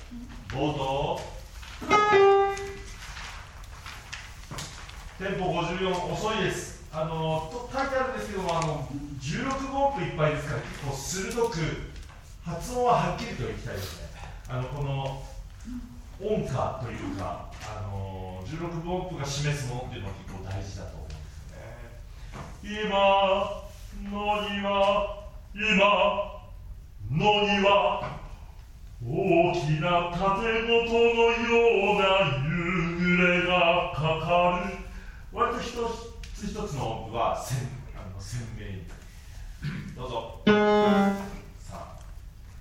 冒頭テンポ54遅いです。と書いてあるんですけども、16分音符いっぱいですから結構鋭く発音ははっきりといきたいですね。この音化というか、16分音符が示すものっていうのは結構大事だと思うんですよね。今の庭大きな縦ごとのような夕暮れがかかる。割と一つ一つの音符は鮮明に。どうぞ。さあ、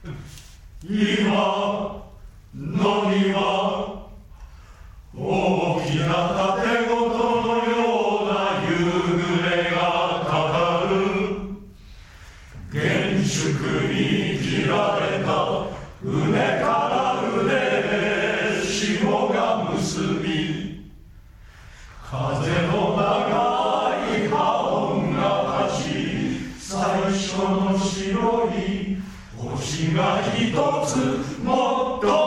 今の庭大きな縦ごとのような夕暮れがかかる。厳粛に切られた畝から畝へ霜が結び、風の長い葉音が走り、最初の白い星が一つもっと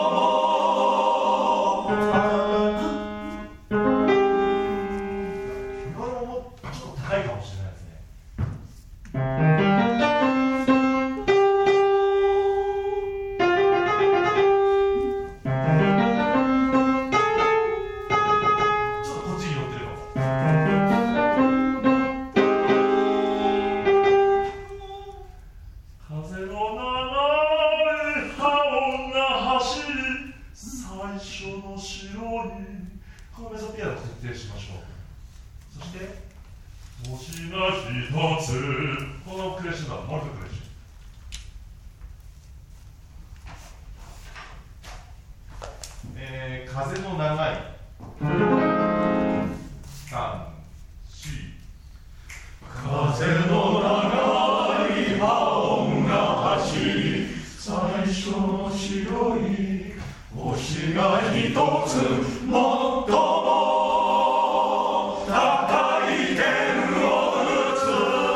風の長い風の長い葉音が走り、最初の白い星が一つもっとも高い天を打つ。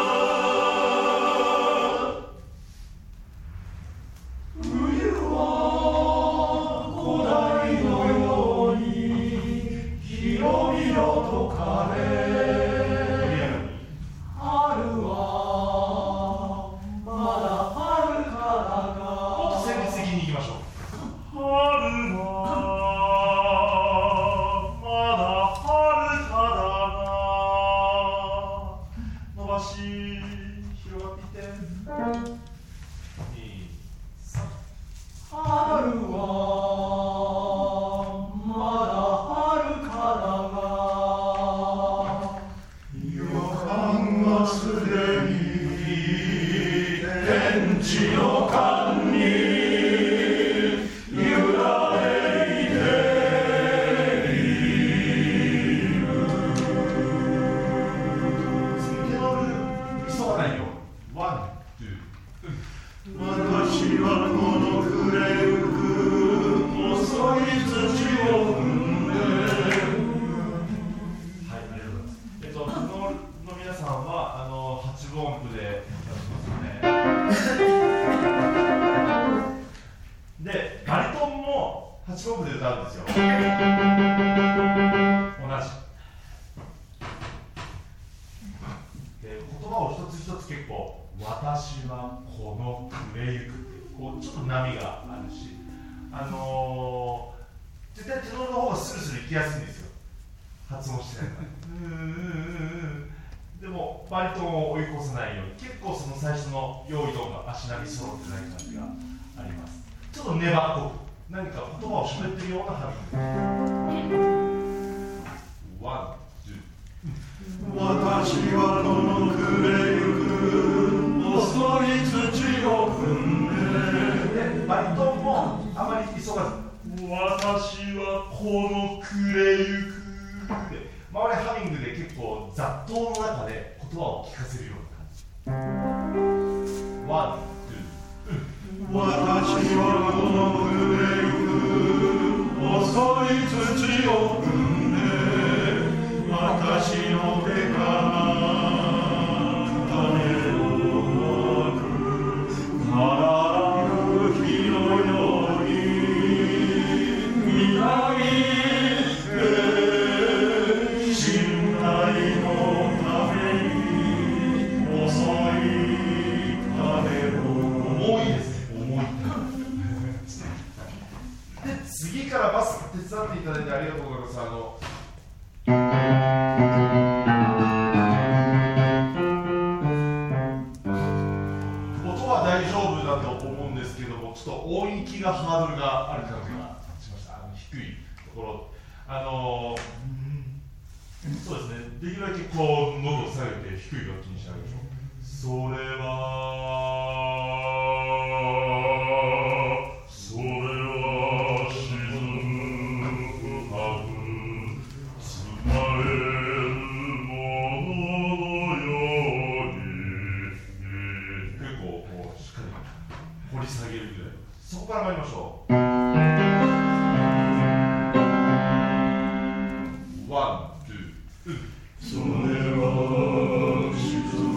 冬は古代のように広々と枯れ、 8音符で歌うんですよ。同じ。で、言葉を一つ一つ結構、私はこの暮れゆくって、こうちょっと波があるし、絶対テノールの方がスルスルいきやすいんですよ。発音してないから。でも、バリトンを追い越さないように、結構その最初の用意ドンが足並み揃ってない感じがあります。ちょっと粘っこく。何か言葉を喋ってるようなハミング。ワン、ツー。 私はこの暮れゆく細い土を踏んで。 で、バリトンもあまり急がず。私はこの暮れゆく。で、周りハミングで結構雑踏の中で言葉を聞かせるような感じ。ワン、ツー。 私はこの暮れゆく細い土を踏んで、私の手から種をまく枯らゆく日のように次からバス手伝っていただいてありがとうございます。音は大丈夫だと思うんですけども、ちょっと音域がハードルがある感じがしました。低いところ、そうですね、できるだけこう喉を下げて低い楽器にしてあげましょう。それは沈むはず、つまえるもののように、結構こうしっかり掘り下げるぐらい、そこから参りましょう。ワン、ツー、それは沈む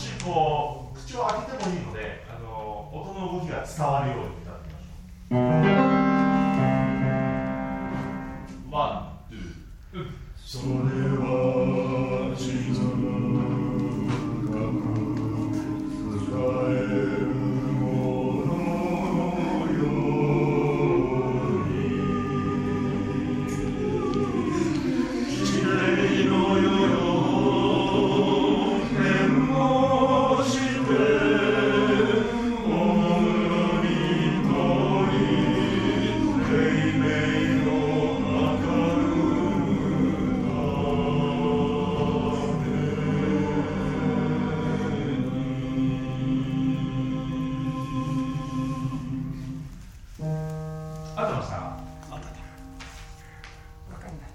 口を開けてもいいので、音の動きが伝わるように歌ってみましょう。